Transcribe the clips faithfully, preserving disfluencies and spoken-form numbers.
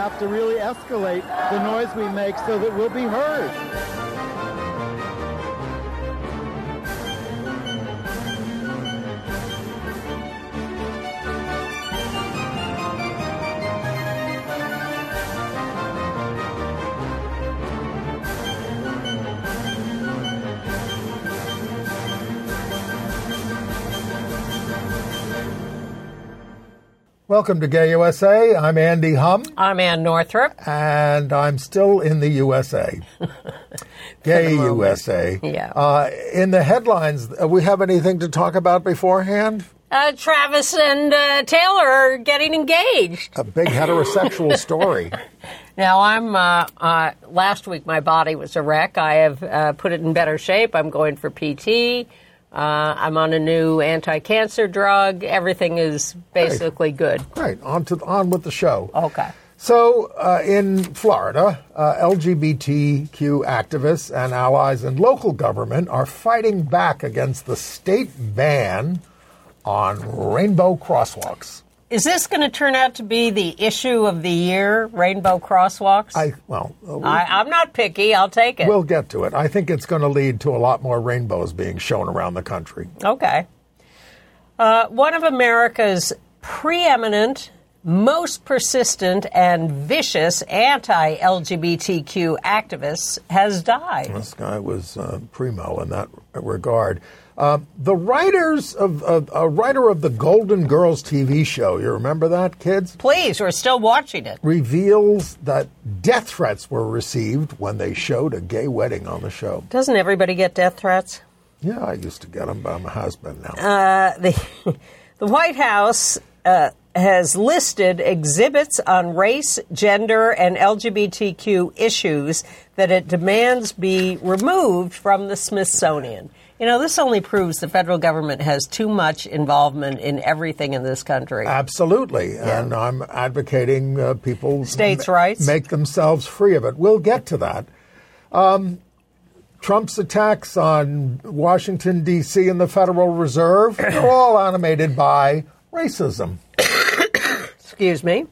have to really escalate the noise we make so that we'll be heard. Welcome to Gay U S A. I'm Andy Hum. I'm Ann Northrop. And I'm still in the U S A. Gay U S A. Yeah. Uh, in the headlines, uh, we have anything to talk about beforehand? Uh, Travis and uh, Taylor are getting engaged. A big heterosexual story. Now, I'm, uh, uh, last week my body was a wreck. I have uh, put it in better shape. I'm going for P T. Uh, I'm on a new anti-cancer drug. Everything is basically Great. good. Great. On to on with the show. Okay. So, uh, in Florida, uh, L G B T Q activists and allies in local government are fighting back against the state ban on rainbow crosswalks. Is this going to turn out to be the issue of the year, rainbow crosswalks? I well, uh, we, I, I'm not picky. I'll take it. We'll get to it. I think it's going to lead to a lot more rainbows being shown around the country. Okay. Uh, one of America's preeminent, most persistent, and vicious anti-L G B T Q activists has died. This guy was uh, primo in that regard. Uh, the writers of uh, a writer of the Golden Girls T V show, you remember that, kids? Please, we're still watching it. Reveals that death threats were received when they showed a gay wedding on the show. Doesn't everybody get death threats? Yeah, I used to get them, but I'm a husband now. Uh, the, the White House uh, has listed exhibits on race, gender, and L G B T Q issues that it demands be removed from the Smithsonian. You know, this only proves the federal government has too much involvement in everything in this country. Absolutely. Yeah. And I'm advocating uh, people States' ma- rights. make themselves free of it. We'll get to that. Um, Trump's attacks on Washington, D C and the Federal Reserve are all animated by racism. Excuse me.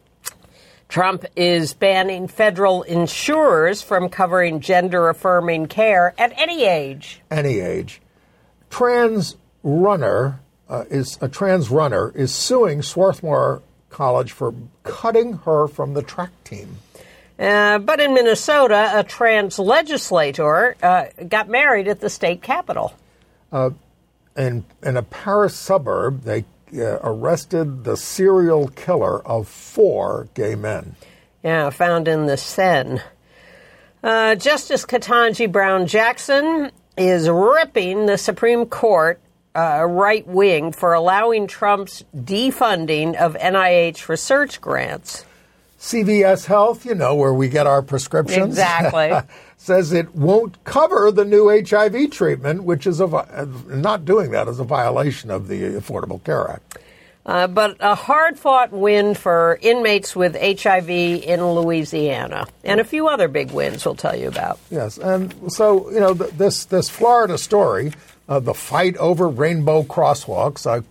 Trump is banning federal insurers from covering gender-affirming care at any age. Any age. Trans runner uh, is a trans runner is suing Swarthmore College for cutting her from the track team. Uh, but in Minnesota, a trans legislator uh, got married at the state capitol. Uh, in in a Paris suburb, they Uh, arrested the serial killer of four gay men. Yeah, found in the Seine. Uh, Justice Ketanji Brown Jackson is ripping the Supreme Court uh, right wing for allowing Trump's defunding of N I H research grants. C V S Health, you know, where we get our prescriptions. Exactly. Says it won't cover the new H I V treatment, which is a, not doing that is a violation of the Affordable Care Act. Uh, but a hard-fought win for inmates with H I V in Louisiana, and a few other big wins we'll tell you about. Yes, and so, you know, th- this this Florida story, uh, the fight over rainbow crosswalks, I,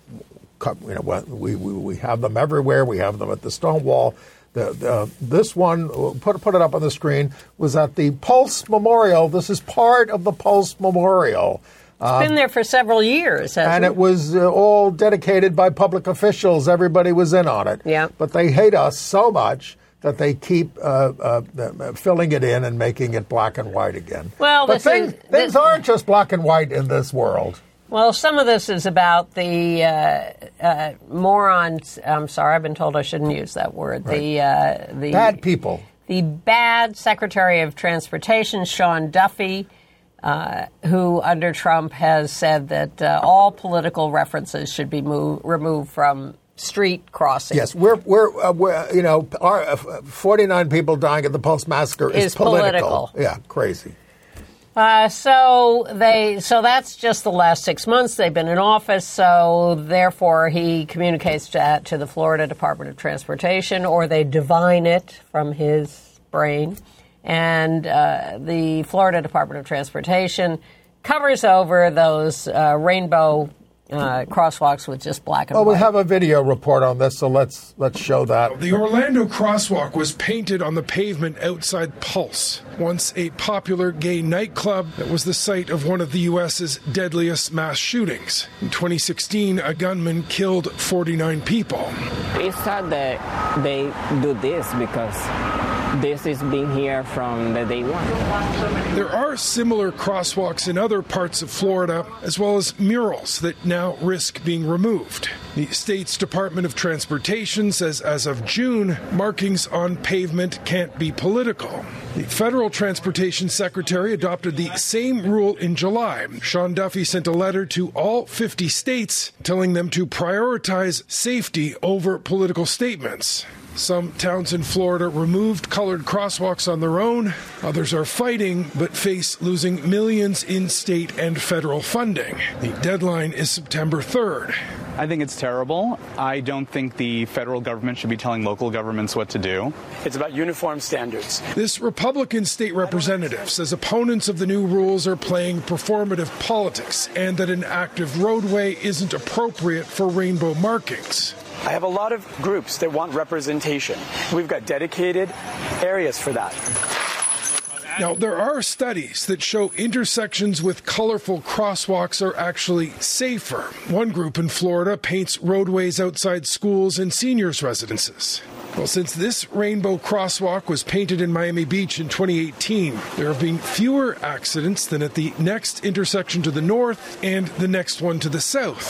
you know, we, we, we have them everywhere. We have them at the Stonewall. The, the, this one, put, put it up on the screen, was at the Pulse Memorial. This is part of the Pulse Memorial. It's uh, been there for several years, hasn't and it? it was uh, all dedicated by public officials. Everybody was in on it. Yeah. But they hate us so much that they keep uh, uh, filling it in and making it black and white again. Well, but this things, is, things this, aren't just black and white in this world. Well, some of this is about the uh, uh, morons. I'm sorry, I've been told I shouldn't use that word. Right. The uh, the bad people. The bad Secretary of Transportation, Sean Duffy, uh, who under Trump has said that uh, all political references should be move, removed from street crossings. Yes, we're we're, uh, we're you know our uh, forty-nine people dying at the Pulse massacre is, is political. political. Yeah, crazy. Uh, so they, so that's just the last six months they've been in office. So therefore, he communicates that to the Florida Department of Transportation, or they divine it from his brain, and uh, the Florida Department of Transportation covers over those uh, rainbow uh, crosswalks with just black and Well, white. we have a video report on this, so let's let's show that. The Orlando crosswalk was painted on the pavement outside Pulse, once a popular gay nightclub that was the site of one of the U S's deadliest mass shootings. In twenty sixteen, a gunman killed forty-nine people. It's sad that they do this because this is being here from the day one. There are similar crosswalks in other parts of Florida, as well as murals that now risk being removed. The state's Department of Transportation says as of June, markings on pavement can't be political. The federal transportation secretary adopted the same rule in July. Sean Duffy sent a letter to all fifty states telling them to prioritize safety over political statements. Some towns in Florida removed colored crosswalks on their own. Others are fighting, but face losing millions in state and federal funding. The deadline is September third. I think it's terrible. I don't think the federal government should be telling local governments what to do. It's about uniform standards. This Republican state representative says opponents of the new rules are playing performative politics and that an active roadway isn't appropriate for rainbow markings. I have a lot of groups that want representation. We've got dedicated areas for that. Now, there are studies that show intersections with colorful crosswalks are actually safer. One group in Florida paints roadways outside schools and seniors' residences. Well, since this rainbow crosswalk was painted in Miami Beach in twenty eighteen, there have been fewer accidents than at the next intersection to the north and the next one to the south.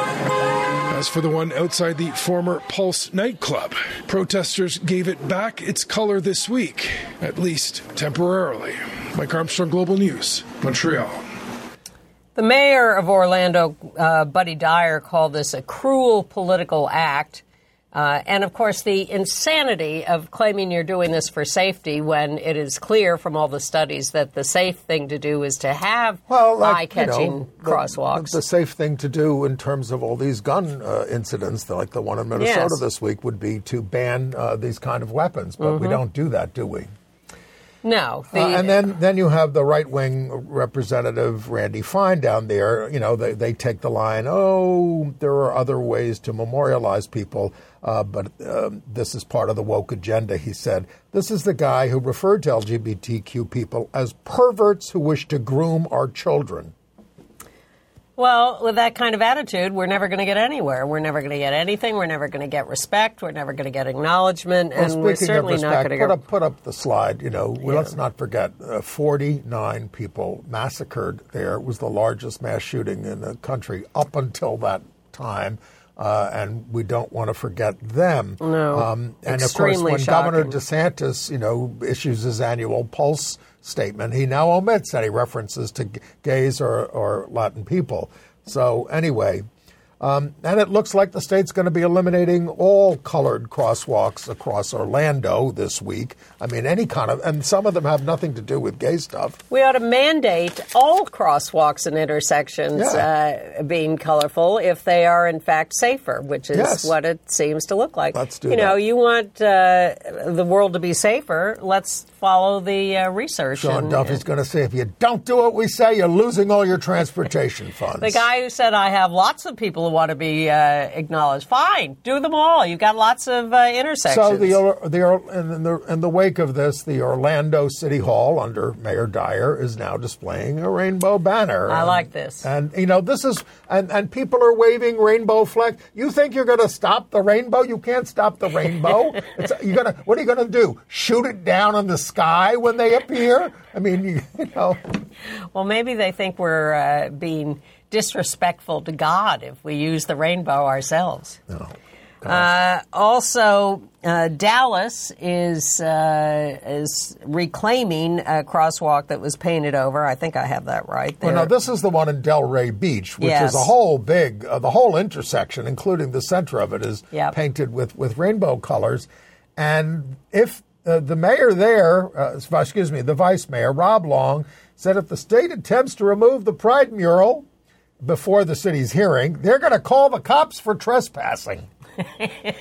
As for the one outside the former Pulse nightclub, protesters gave it back its color this week, at least temporarily. Mike Armstrong, Global News, Montreal. The mayor of Orlando, uh, Buddy Dyer, called this a cruel political act. Uh, and, of course, the insanity of claiming you're doing this for safety when it is clear from all the studies that the safe thing to do is to have well, like, eye-catching you know, crosswalks. The, the safe thing to do in terms of all these gun uh, incidents, like the one in Minnesota yes. this week, would be to ban uh, these kind of weapons. But mm-hmm. we don't do that, do we? No. The, uh, and then, then you have the right-wing representative, Randy Fine, down there. You know, they, they take the line, oh, there are other ways to memorialize people, uh, but uh, this is part of the woke agenda, he said. This is the guy who referred to L G B T Q people as perverts who wish to groom our children. Well, with that kind of attitude, we're never going to get anywhere. We're never going to get anything. We're never going to get respect. We're never going to get acknowledgement. Well, and we're speaking certainly of not respect, going to put get... up, put up the slide. You know, well, Yeah. let's not forget, uh, forty-nine people massacred there. It was the largest mass shooting in the country up until that time. Uh, and we don't want to forget them. No, um, and extremely of course, when shocking. Governor DeSantis, you know, issues his annual Pulse statement, he now omits any references to g- gays or, or Latin people. So anyway, um, and it looks like the state's going to be eliminating all colored crosswalks across Orlando this week. I mean, any kind of, and some of them have nothing to do with gay stuff. We ought to mandate all crosswalks and intersections Yeah. uh, being colorful if they are, in fact, safer, which is Yes. what it seems to look like. Let's do you know, that. you want uh, the world to be safer, let's follow the uh, research. Sean and, Duffy's going to say, if you don't do what we say, you're losing all your transportation funds. The guy who said, I have lots of people who want to be uh, acknowledged. Fine, do them all. You've got lots of uh, intersections. So the, the in the in the wake of this, the Orlando City Hall under Mayor Dyer is now displaying a rainbow banner. I and, like this. And you know, this is and, and people are waving rainbow flags. You think you're going to stop the rainbow? You can't stop the rainbow. It's, you're gonna. What are you going to do? Shoot it down in the sky when they appear? I mean, you, you know. Well, maybe they think we're uh, being disrespectful to God if we use the rainbow ourselves. No. Uh, also, uh, Dallas is uh, is reclaiming a crosswalk that was painted over. I think I have that right there. Well, no, this is the one in Delray Beach, which Yes. is a whole big, uh, the whole intersection, including the center of it, is Yep. painted with, with rainbow colors. And if uh, the mayor there, uh, excuse me, the vice mayor, Rob Long, said if the state attempts to remove the Pride mural before the city's hearing, they're going to call the cops for trespassing.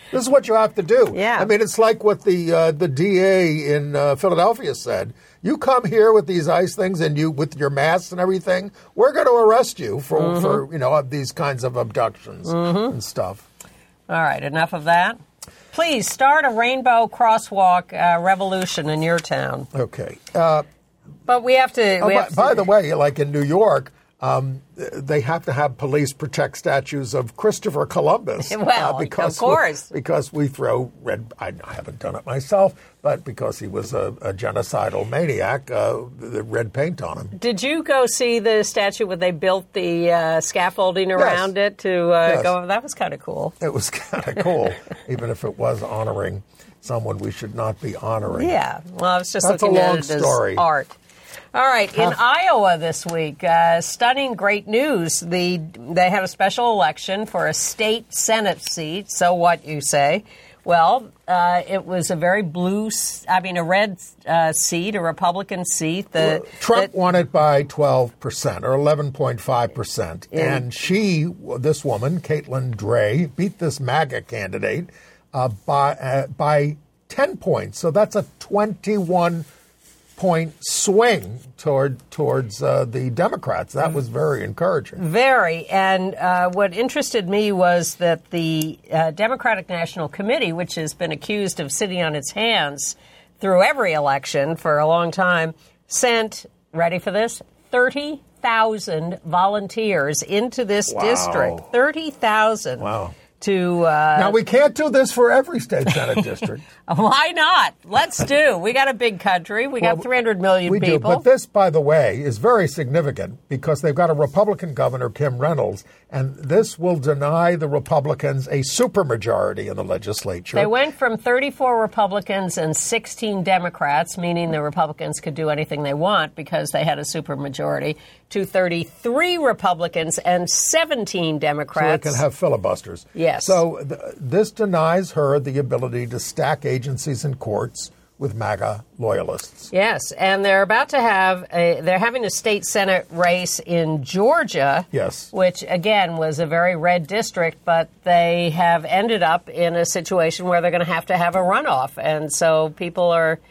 This is what you have to do. Yeah. I mean, it's like what the uh, the D A in uh, Philadelphia said. You come here with these ICE things and you with your masks and everything, we're going to arrest you for, mm-hmm. for you know, these kinds of abductions mm-hmm. and stuff. All right, enough of that. Please start a rainbow crosswalk uh, revolution in your town. Okay. Uh, but we have to... Oh, we by, have to by the way, like in New York, um, they have to have police protect statues of Christopher Columbus. Well, uh, because of course. We, because we throw red... I haven't done it myself, but because he was a, a genocidal maniac, uh, the red paint on him. Did you go see the statue where they built the uh, scaffolding around yes. it to uh, yes. go? That was kind of cool. It was kind of cool, even if it was honoring someone we should not be honoring. Yeah. Well, I was just That's looking a long at it story. as art. All right. In Huh? Iowa this week, uh, stunning great news. The They had a special election for a state Senate seat. So what, you say? Well, uh, it was a very blue, I mean, a red uh, seat, a Republican seat. The, well, Trump the, won it by twelve percent or eleven point five percent. Yeah. And she, this woman, Caitlin Dray, beat this MAGA candidate uh, by, uh, by ten points. So that's a twenty-one point swing toward towards uh, the Democrats. That was very encouraging. Very. And uh, what interested me was that the uh, Democratic National Committee, which has been accused of sitting on its hands through every election for a long time, sent, ready for this, thirty thousand volunteers into this Wow. district. thirty thousand. Wow. To, uh, now, we can't do this for every state Senate district. Why not? Let's do. We got a big country. We got Well, three hundred million we people. do, but this, by the way, is very significant because they've got a Republican governor, Kim Reynolds, and this will deny the Republicans a supermajority in the legislature. They went from thirty-four Republicans and sixteen Democrats, meaning the Republicans could do anything they want because they had a supermajority, to thirty-three Republicans and seventeen Democrats. So they can have filibusters. Yes. So th- this denies her the ability to stack agencies and courts with MAGA loyalists. Yes, and they're about to have a, they're having a state Senate race in Georgia. Yes. Which, again, was a very red district, but they have ended up in a situation where they're going to have to have a runoff. And so people are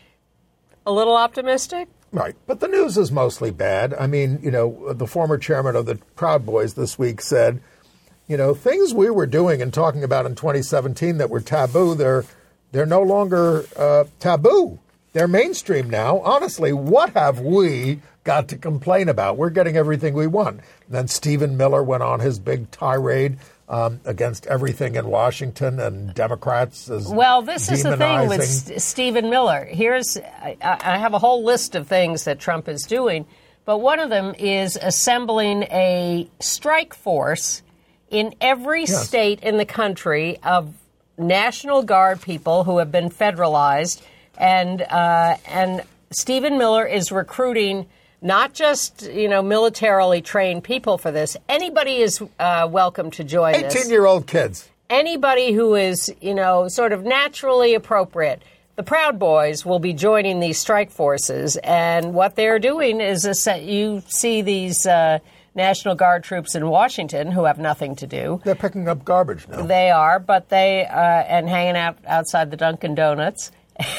a little optimistic. Right. But the news is mostly bad. I mean, you know, the former chairman of the Proud Boys this week said, you know, things we were doing and talking about in twenty seventeen that were taboo, they're they're no longer uh, taboo. They're mainstream now. Honestly, what have we got to complain about? We're getting everything we want. And then Stephen Miller went on his big tirade um, against everything in Washington and Democrats as Well, this is the thing with demonizing. St- Stephen Miller. Here's I, I have a whole list of things that Trump is doing, but one of them is assembling a strike force in every Yes. state in the country of National Guard people who have been federalized, and uh, and Stephen Miller is recruiting not just, you know, militarily trained people for this. Anybody is uh, welcome to join this. eighteen-year-old kids. Anybody who is, you know, sort of naturally appropriate. The Proud Boys will be joining these strike forces, and what they're doing is a set, you see these uh, National Guard troops in Washington who have nothing to do. They're picking up garbage now. They are, but they uh, and hanging out outside the Dunkin' Donuts.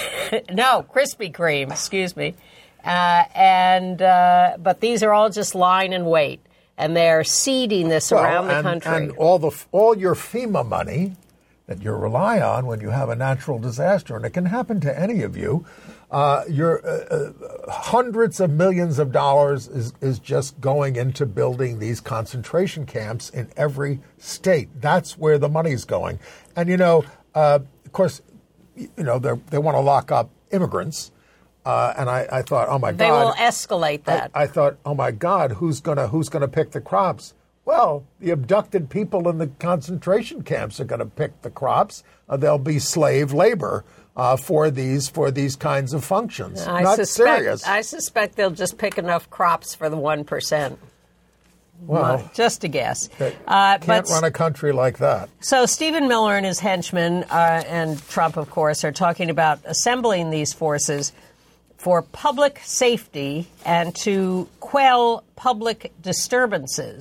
No, Krispy Kreme, excuse me. Uh, and uh, but these are all just lying in wait, and they're seeding this Well, around the and, country. And all the all your FEMA money that you rely on when you have a natural disaster, and it can happen to any of you, uh, your uh, uh, hundreds of millions of dollars is, is just going into building these concentration camps in every state. That's where the money's going. And, you know, uh, of course, you know, they want to lock up immigrants. Uh, and I, I thought, oh, my they God. will escalate that. I, I thought, oh, my God, who's going to who's gonna pick the crops? Well, the abducted people in the concentration camps are going to pick the crops. Uh, they'll be slave labor uh, for these for these kinds of functions. I Not suspect, serious. I suspect they'll just pick enough crops for the one percent. Well, just a guess. They Uh, can't but run a country like that. So Stephen Miller and his henchmen uh, and Trump, of course, are talking about assembling these forces for public safety and to quell public disturbances.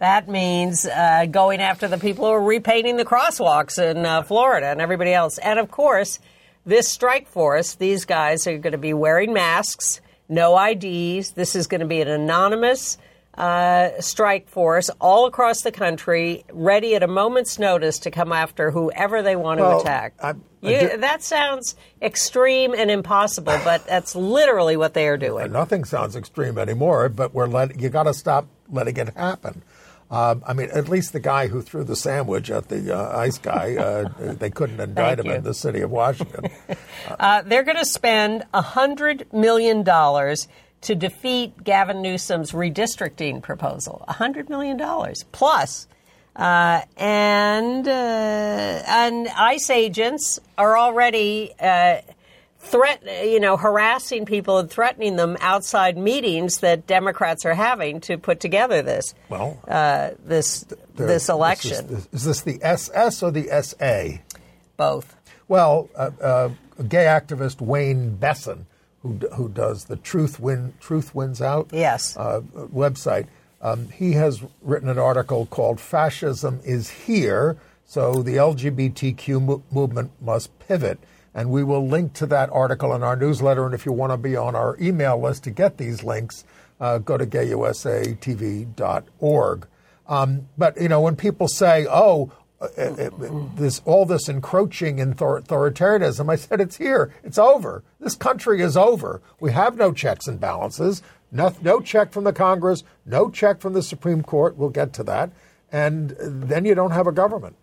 That means uh, going after the people who are repainting the crosswalks in uh, Florida and everybody else. And, of course, this strike force, these guys are going to be wearing masks, no I Ds. This is going to be an anonymous uh, strike force all across the country, ready at a moment's notice to come after whoever they want well, to attack. I, I you, do, that sounds extreme and impossible, but that's literally what they are doing. Nothing sounds extreme anymore, but we're let, you got to stop letting it happen. Um, I mean, at least the guy who threw the sandwich at the uh, ice guy, uh, they couldn't indict him you. in the city of Washington. Uh, they're going to spend one hundred million dollars to defeat Gavin Newsom's redistricting proposal. one hundred million dollars plus. Uh, and, uh, and ICE agents are already uh, threat, you know, harassing people and threatening them outside meetings that Democrats are having to put together this well, uh, this this election. This is, is this the S S or the S A? Both. Well, uh, uh, gay activist Wayne Besson, who who does the Truth Win Truth Wins Out yes. uh, website, um, he has written an article called "Fascism is Here," so the L G B T Q mo- movement must pivot. And we will link to that article in our newsletter. And if you want to be on our email list to get these links, uh, go to gay U S A T V dot org. Um, but, you know, when people say, oh, uh, uh, this all this encroaching in author- authoritarianism, I said, it's here. It's over. This country is over. We have no checks and balances. No, no check from the Congress. No check from the Supreme Court. We'll get to that. And then you don't have a government.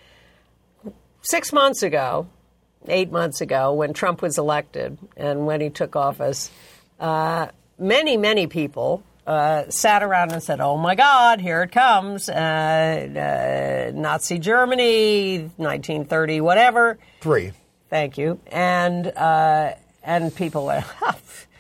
Six months ago, eight months ago, when Trump was elected and when he took office, uh, many, many people uh, sat around and said, oh, my God, here it comes. Uh, uh, Nazi Germany, nineteen thirty, whatever. Three. Thank you. And, uh, and people went, huh.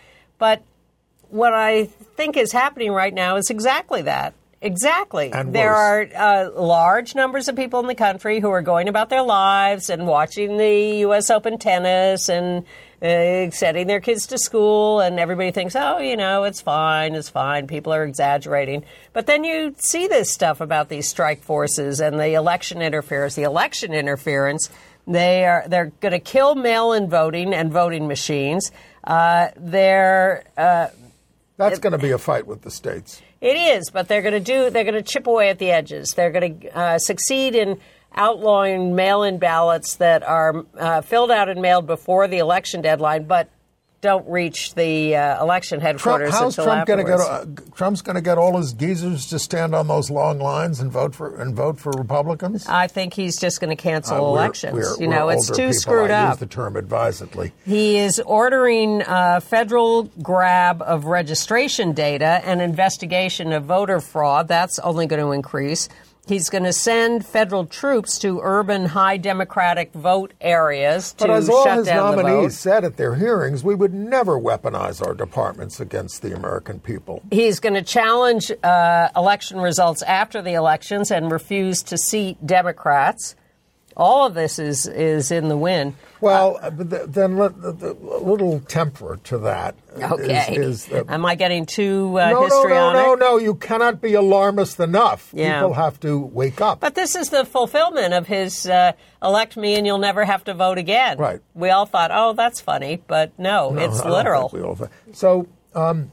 But what I think is happening right now is exactly that. Exactly. And there worse. are uh, large numbers of people in the country who are going about their lives and watching the U S Open tennis and uh, sending their kids to school, and everybody thinks, oh, you know, it's fine, it's fine. People are exaggerating. But then you see this stuff about these strike forces and the election interference. The election interference, they are they're going to kill mail-in voting and voting machines. Uh, they're uh, That's going to be a fight with the states. It is, but they're going to do. They're going to chip away at the edges. They're going to uh, succeed in outlawing mail-in ballots that are uh, filled out and mailed before the election deadline, but don't reach the uh, election headquarters Trump, how's until Trump going to afterwards. get? Uh, Trump's going to get all his geezers to stand on those long lines and vote for and vote for Republicans. I think he's just going to cancel uh, we're, elections. We're, you we're know, it's older too people. screwed I up. use the term advisedly. He is ordering uh, federal grab of registration data and investigation of voter fraud. That's only going to increase. He's going to send federal troops to urban high Democratic vote areas to but as all shut his down the vote. nominees said at their hearings, we would never weaponize our departments against the American people. He's going to challenge uh, election results after the elections and refuse to seat Democrats. All of this is, is in the wind. Well, uh, but th- then let, the, the, a little temper to that. Okay. Is, is, uh, Am I getting too uh, no, histrionic? No, no, no, no. You cannot be alarmist enough. Yeah. People have to wake up. But this is the fulfillment of his uh, elect me and you'll never have to vote again. Right. We all thought, oh, that's funny. But no, No, it's I don't literal. think we all think- So um,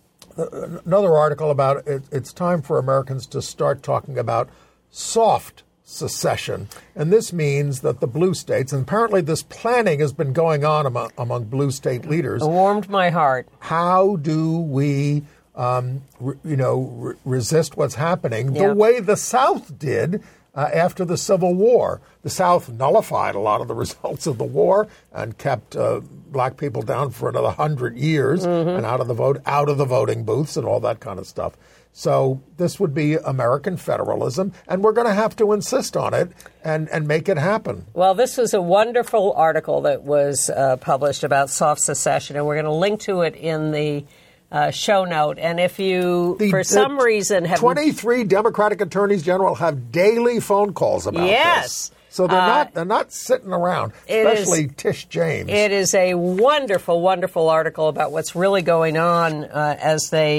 another article about it, it's time for Americans to start talking about soft secession. And this means that the blue states, and apparently this planning has been going on among, among blue state leaders. It warmed my heart. How do we, um, re, you know, re- resist what's happening Yeah. the way the South did uh, after the Civil War? The South nullified a lot of the results of the war and kept uh, black people down for another hundred years Mm-hmm. and out of the vote, out of the voting booths and all that kind of stuff. So this would be American federalism, and we're going to have to insist on it and, and make it happen. Well, this was a wonderful article that was uh, published about soft secession, and we're going to link to it in the uh, show note. And if you, The- for some the reason, have... twenty-three Democratic attorneys general have daily phone calls about Yes. this. So they're Uh, not they're not sitting around, it especially is- Tish James. It is a wonderful, wonderful article about what's really going on uh, as they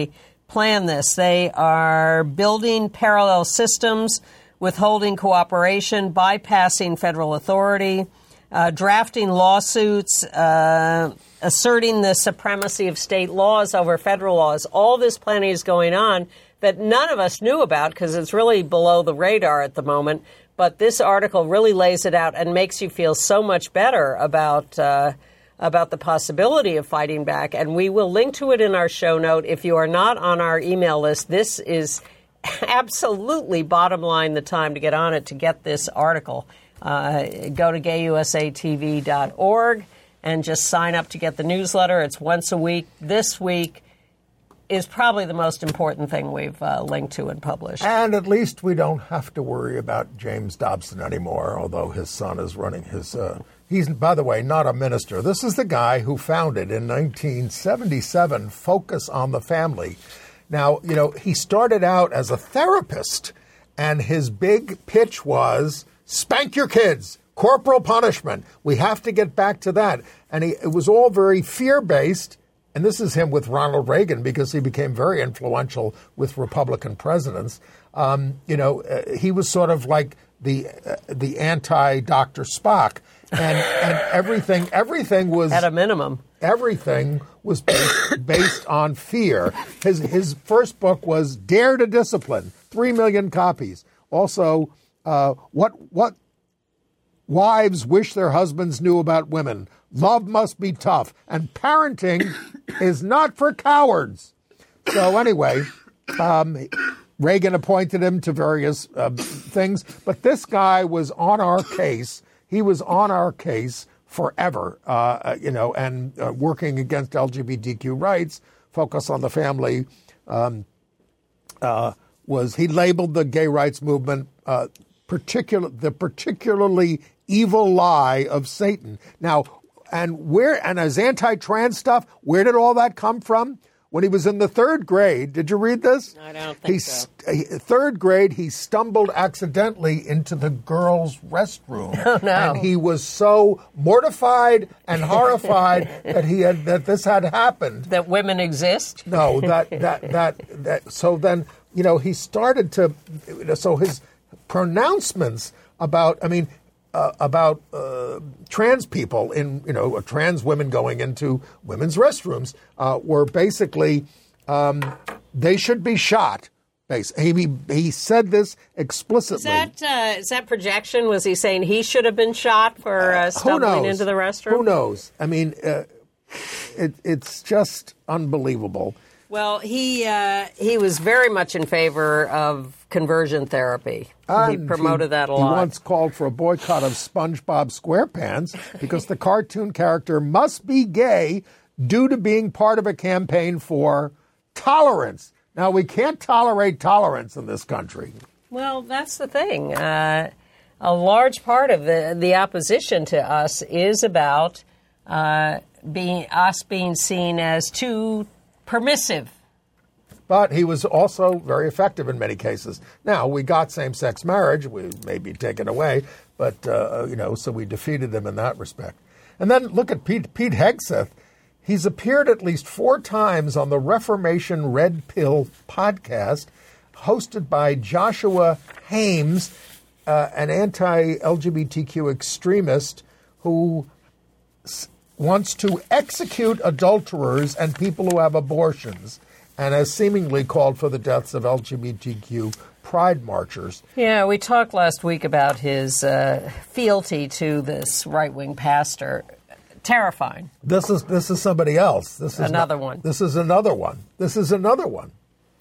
plan this. They are building parallel systems, withholding cooperation, bypassing federal authority, uh, drafting lawsuits, uh, asserting the supremacy of state laws over federal laws. All this planning is going on that none of us knew about because it's really below the radar at the moment. But this article really lays it out and makes you feel so much better about uh, about the possibility of fighting back. And we will link to it in our show note. If you are not on our email list, this is absolutely bottom line the time to get on it to get this article. Uh, go to gay u s a t v dot org and just sign up to get the newsletter. It's once a week. This week is probably the most important thing we've uh, linked to and published. And at least we don't have to worry about James Dobson anymore, although his son is running his... Uh, he's, by the way, not a minister. This is the guy who founded in nineteen seventy-seven Focus on the Family. Now, you know, he started out as a therapist, and his big pitch was, spank your kids, corporal punishment. We have to get back to that. And he, it was all very fear-based. And this is him with Ronald Reagan because he became very influential with Republican presidents. Um, you know, uh, he was sort of like the uh, the anti-Doctor Spock, and and everything everything was at a minimum. Everything was based, based on fear. His his first book was Dare to Discipline, three million copies. Also, uh, what what wives wish their husbands knew about women. Love must be tough, and parenting is not for cowards. So anyway, um, Reagan appointed him to various uh, things, but this guy was on our case. He was on our case forever, uh, you know, and uh, working against L G B T Q rights, Focus on the Family, um, uh, was he labeled the gay rights movement uh, particular the particularly evil lie of Satan. Now. And where and his anti-trans stuff, where did all that come from? When he was in the third grade, did you read this? I don't think he, so. He, third grade, he stumbled accidentally into the girls' restroom. Oh, no. And he was so mortified and horrified that he had that this had happened. That women exist? No, that that that that. So then, you know, he started to. So his pronouncements about, I mean. Uh, about uh, trans people in, you know, trans women going into women's restrooms uh, were basically, um, they should be shot. He, he said this explicitly. Is that, uh, is that projection? Was he saying he should have been shot for uh, stumbling into the restroom? Who knows? I mean, uh, it, it's just unbelievable. Well, he uh, he was very much in favor of conversion therapy. And he promoted he, that a lot. He once called for a boycott of SpongeBob SquarePants because the cartoon character must be gay due to being part of a campaign for tolerance. Now, we can't tolerate tolerance in this country. Well, that's the thing. Uh, a large part of the, the opposition to us is about uh, being us being seen as too permissive. But he was also very effective in many cases. Now, we got same-sex marriage. We may be taken away, but, uh, you know, so we defeated him in that respect. And then look at Pete, Pete Hegseth. He's appeared at least four times on the Reformation Red Pill podcast, hosted by Joshua Hames, uh, an anti-L G B T Q extremist who s- wants to execute adulterers and people who have abortions, and has seemingly called for the deaths of L G B T Q pride marchers. Yeah, we talked last week about his uh, fealty to this right-wing pastor. Terrifying. This is this is somebody else. This is another not, one. This is another one. This is another one.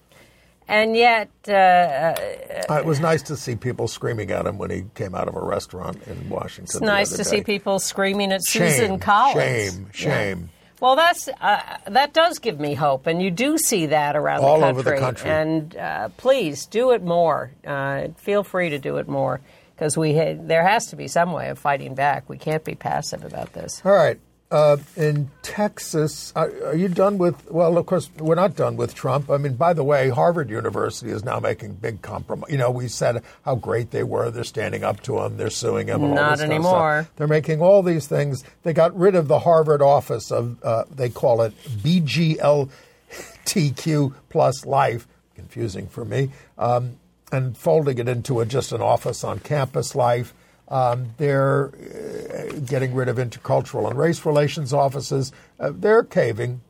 And yet, uh, uh, it was nice to see people screaming at him when he came out of a restaurant in Washington. It's nice to day. see people screaming at shame, Susan Collins. Shame, shame. Yeah. Well, that's uh, that does give me hope, and you do see that around all the country. over the country. And uh, please do it more. Uh, feel free to do it more, because we ha- there has to be some way of fighting back. We can't be passive about this. All right. Uh, in Texas, are, are you done with, well, of course, we're not done with Trump. I mean, by the way, Harvard University is now making big compromise. You know, we said how great they were. They're standing up to him. They're suing him. And not all this anymore. Stuff. They're making all these things. They got rid of the Harvard office of, uh, they call it B G L T Q plus life, confusing for me, um, and folding it into a, just an office on campus life. Um, they're uh, getting rid of intercultural and race relations offices. Uh, they're caving.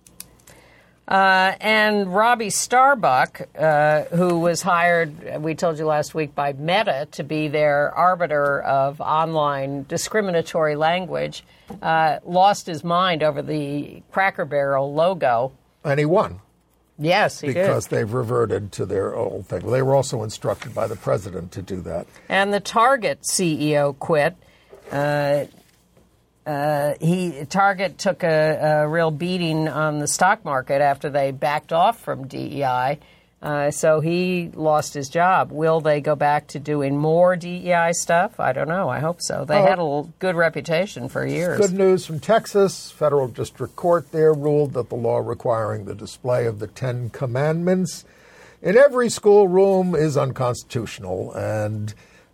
Uh, and Robbie Starbuck, uh, who was hired, we told you last week, by Meta to be their arbiter of online discriminatory language, uh, lost his mind over the Cracker Barrel logo. And he won. Yes, he because did. they've reverted to their old thing. They were also instructed by the president to do that. And the Target C E O quit. Uh, uh, he Target took a, a real beating on the stock market after they backed off from D E I. Uh, so he lost his job. Will they go back to doing more D E I stuff? I don't know. I hope so. They oh, had a good reputation for years. Good news from Texas. Federal District Court there ruled that the law requiring the display of the Ten Commandments in every schoolroom is unconstitutional. And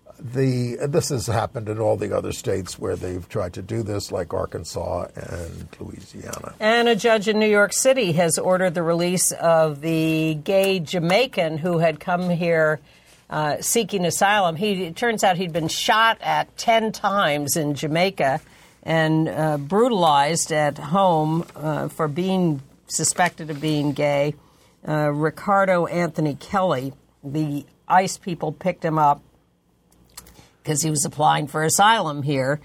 the this has happened in all the other states where they've tried to do this, like Arkansas and Louisiana. And a judge in New York City has ordered the release of the gay Jamaican who had come here uh, seeking asylum. He, it turns out he'd been shot at ten times in Jamaica and uh, brutalized at home uh, for being suspected of being gay. Uh, Ricardo Anthony Kelly, the ICE people picked him up because he was applying for asylum here.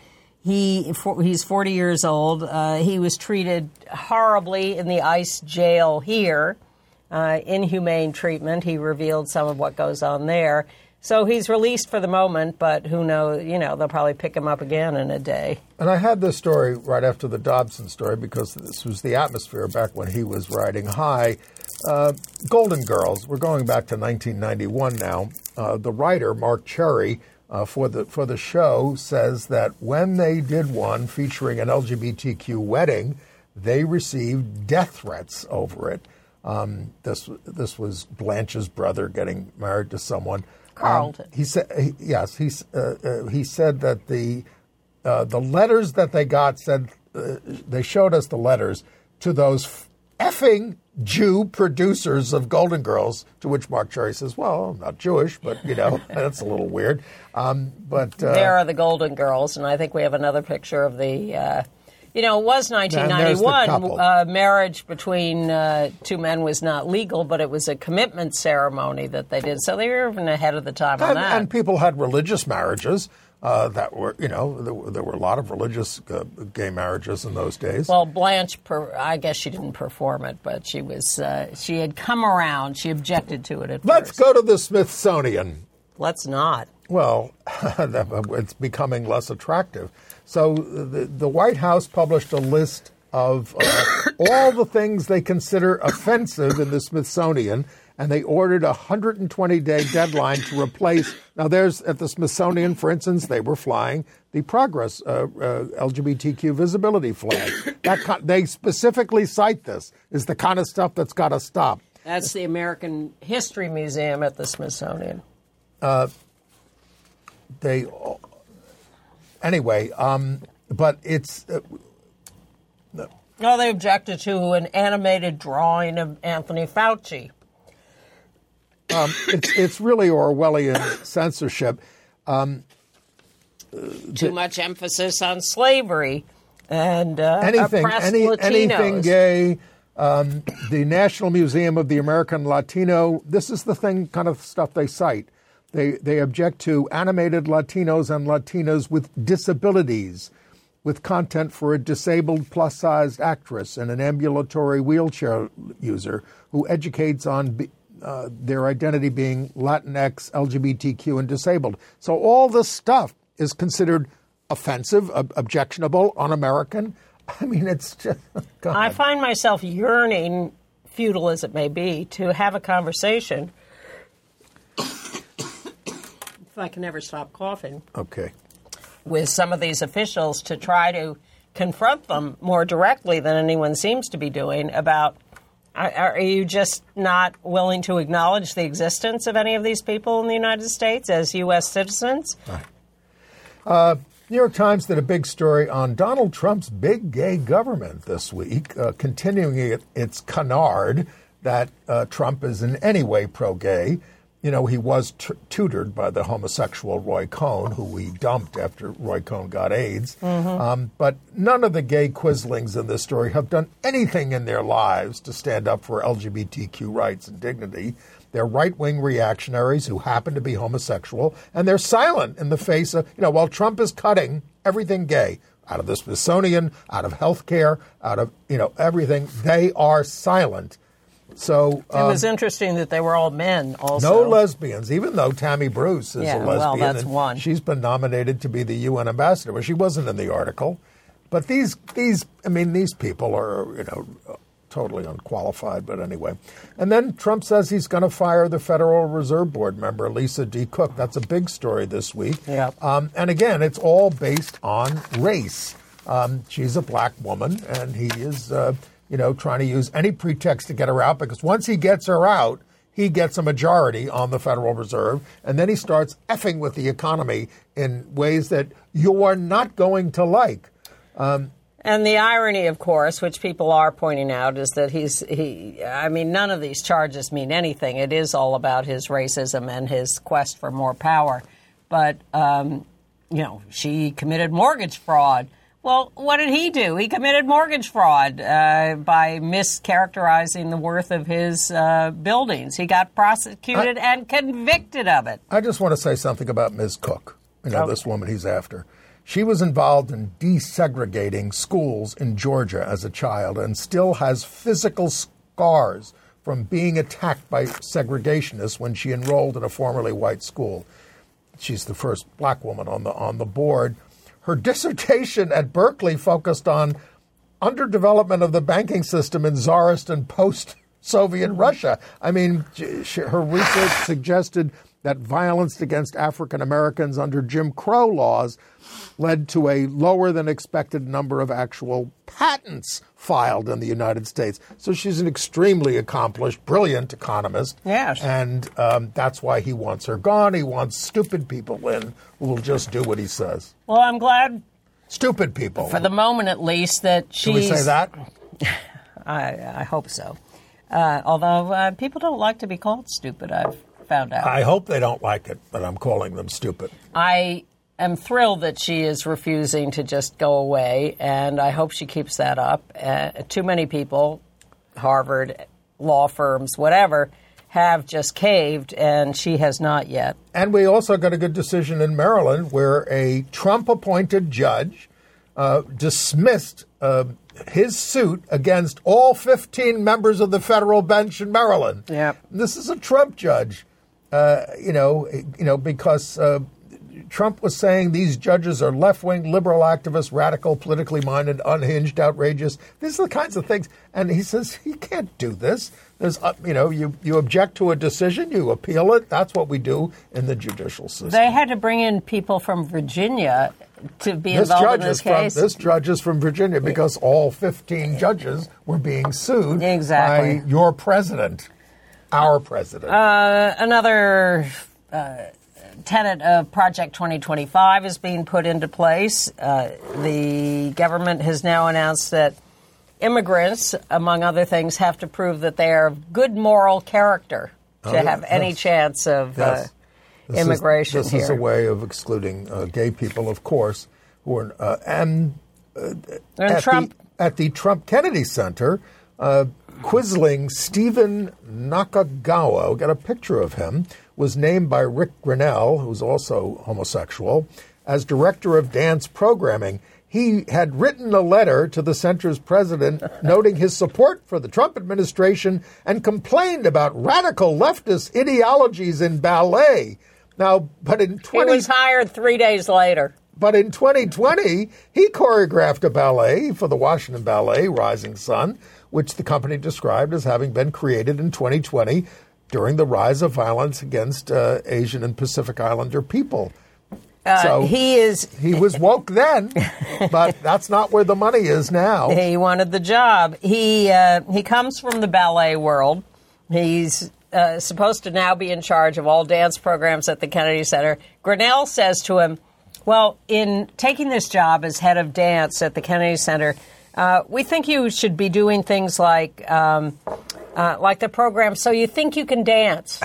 He He's forty years old. Uh, he was treated horribly in the ICE jail here, uh, inhumane treatment. He revealed some of what goes on there. So he's released for the moment, but who knows, you know, they'll probably pick him up again in a day. And I had this story right after the Dobson story because this was the atmosphere back when he was riding high. Uh, Golden Girls, we're going back to nineteen ninety-one now. Uh, the writer, Mark Cherry, Uh, for the for the show, says that when they did one featuring an L G B T Q wedding, they received death threats over it. Um, this this was Blanche's brother getting married to someone. Carlton. Um, he said, he, yes, he uh, uh, he said that the uh, the letters that they got said uh, they showed us the letters to those effing Jew producers of Golden Girls, to which Mark Cherry says, well, I'm not Jewish, but, you know, that's a little weird. Um, but uh, there are the Golden Girls, and I think we have another picture of the, uh, you know, it was nineteen ninety-one. Uh, marriage between uh, two men was not legal, but it was a commitment ceremony that they did. So they were even ahead of the time on and, that. And people had religious marriages. Uh, that were, you know, there were, there were a lot of religious uh, gay marriages in those days. Well, Blanche, per, I guess she didn't perform it, but she was, uh, she had come around. She objected to it at Let's first. go to the Smithsonian. Let's not. Well, it's becoming less attractive. So the, the White House published a list of uh, all the things they consider offensive in the Smithsonian, and they ordered a one hundred twenty day deadline to replace. Now, there's at the Smithsonian, for instance, they were flying the Progress uh, uh, L G B T Q visibility flag. That con- they specifically cite this is the kind of stuff that's got to stop. That's the American History Museum at the Smithsonian. Uh, they anyway, um, but it's. Uh, no. no, they objected to an animated drawing of Anthony Fauci. Um, it's it's really Orwellian censorship. Um, Too much emphasis on slavery and uh, anything, oppressed any, Latinos. anything gay. Um, the National Museum of the American Latino. This is the thing, kind of stuff they cite. They they object to animated Latinos and Latinas with disabilities, with content for a disabled plus-sized actress and an ambulatory wheelchair user who educates on. Be, Uh, their identity being Latinx, L G B T Q, and disabled. So all this stuff is considered offensive, ob- objectionable, un-American. I mean, it's just... God. I find myself yearning, futile as it may be, to have a conversation. If I can ever stop coughing. Okay. With some of these officials to try to confront them more directly than anyone seems to be doing about... Are you just not willing to acknowledge the existence of any of these people in the United States as U S citizens? Uh, New York Times did a big story on Donald Trump's big gay government this week, uh, continuing it, its canard that uh, Trump is in any way pro-gay. You know, he was t- tutored by the homosexual Roy Cohn, who we dumped after Roy Cohn got AIDS. Mm-hmm. Um, but none of the gay quislings in this story have done anything in their lives to stand up for L G B T Q rights and dignity. They're right-wing reactionaries who happen to be homosexual, and they're silent in the face of, you know, while Trump is cutting everything gay out of the Smithsonian, out of health care, out of, you know, everything, they are silent. So um, it was interesting that they were all men also. No lesbians, even though Tammy Bruce is yeah, a lesbian. Well, that's and one. She's been nominated to be the U N ambassador, but she wasn't in the article. But these, these, I mean, these people are, you know, totally unqualified, but anyway. And then Trump says he's going to fire the Federal Reserve Board member, Lisa D. Cook. That's a big story this week. Yeah. Um, and again, it's all based on race. Um, she's a black woman, and he is... Uh, you know, trying to use any pretext to get her out, because once he gets her out, he gets a majority on the Federal Reserve, and then he starts effing with the economy in ways that you are not going to like. Um, and the irony, of course, which people are pointing out, is that he's, he, I mean, none of these charges mean anything. It is all about his racism and his quest for more power. But, um, you know, she committed mortgage fraud. Well, what did he do? He committed mortgage fraud uh, by mischaracterizing the worth of his uh, buildings. He got prosecuted I, and convicted of it. I just want to say something about Miz Cook, you know, oh. this woman he's after. She was involved in desegregating schools in Georgia as a child and still has physical scars from being attacked by segregationists when she enrolled in a formerly white school. She's the first black woman on the on the board. Her dissertation at Berkeley focused on underdevelopment of the banking system in Tsarist and post-Soviet Russia. I mean, she, her research suggested that violence against African Americans under Jim Crow laws led to a lower than expected number of actual patents filed in the United States. So she's an extremely accomplished, brilliant economist. Yes. And um, that's why he wants her gone. He wants stupid people in who will just do what he says. Well, I'm glad. Stupid people. For the moment, at least, that she's... Can we say that? I, I hope so. Uh, although uh, people don't like to be called stupid, I've found out. I hope they don't like it, but I'm calling them stupid. I am thrilled that she is refusing to just go away, and I hope she keeps that up. Uh, too many people, Harvard, law firms, whatever, have just caved, and she has not yet. And we also got a good decision in Maryland where a Trump-appointed judge uh, dismissed uh, his suit against all fifteen members of the federal bench in Maryland. Yep. This is a Trump judge, uh, you know, you know, because uh, Trump was saying these judges are left-wing, liberal activists, radical, politically minded, unhinged, outrageous. These are the kinds of things. And he says he can't do this. There's, uh, you know, you, you object to a decision, you appeal it. That's what we do in the judicial system. They had to bring in people from Virginia to be this involved judge in this is from, case. This judge is from Virginia because all fifteen judges were being sued exactly. by your president, our president. Uh, another uh, tenet of Project twenty twenty-five is being put into place. Uh, the government has now announced that immigrants, among other things, have to prove that they are of good moral character to oh, yeah. have any yes. chance of yes. uh, this immigration is, this here. This is a way of excluding uh, gay people, of course, who are uh, and, uh, and at, Trump. the, at the Trump Kennedy Center, uh, Quisling Stephen Nakagawa, got a picture of him, was named by Rick Grinnell, who's also homosexual, as director of dance programming. He had written a letter to the center's president noting his support for the Trump administration and complained about radical leftist ideologies in ballet. Now, but in twenty he was hired three days later. But in twenty twenty, he choreographed a ballet for the Washington Ballet, Rising Sun, which the company described as having been created in twenty twenty during the rise of violence against uh, Asian and Pacific Islander people. Uh, so he is. He was woke then, but that's not where the money is now. He wanted the job. He uh, he comes from the ballet world. He's uh, supposed to now be in charge of all dance programs at the Kennedy Center. Grinnell says to him, well, in taking this job as head of dance at the Kennedy Center, uh, we think you should be doing things like um, Uh, like the program So You Think You Can Dance.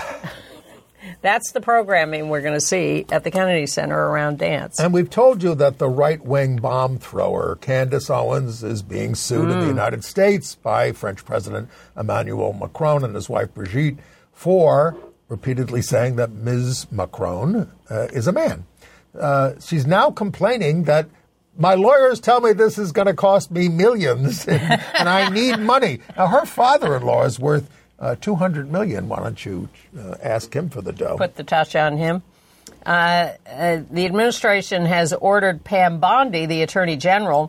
That's the programming we're going to see at the Kennedy Center around dance. And we've told you that the right-wing bomb thrower, Candace Owens, is being sued mm. in the United States by French President Emmanuel Macron and his wife Brigitte for repeatedly saying that Miz Macron uh, is a man. Uh, she's now complaining that my lawyers tell me this is going to cost me millions and, and I need money. Now, her father-in-law is worth uh, two hundred million dollars. Why don't you uh, ask him for the dough? Put the touch on him. Uh, uh, the administration has ordered Pam Bondi, the Attorney General,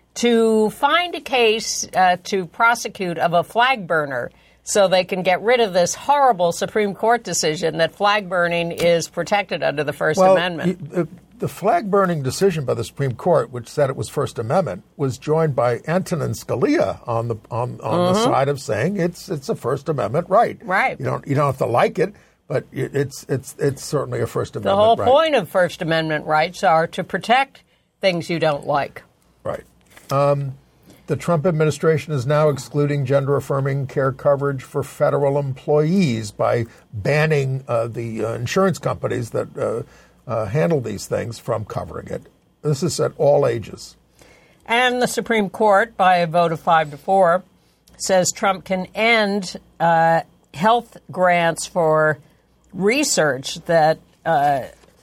to find a case uh, to prosecute of a flag burner so they can get rid of this horrible Supreme Court decision that flag burning is protected under the First well, Amendment. Y- the flag burning decision by the Supreme Court, which said it was First Amendment, was joined by Antonin Scalia on the on, on mm-hmm. the side of saying it's it's a First Amendment right. Right. You don't you don't have to like it, but it's it's it's certainly a First Amendment right. The whole right. point of First Amendment rights are to protect things you don't like. Right. Um, the Trump administration is now excluding gender-affirming care coverage for federal employees by banning uh, the uh, insurance companies that uh, uh, handle these things from covering it. This is at all ages. And the Supreme Court, by a vote of five to four, says Trump can end uh, health grants for research that uh,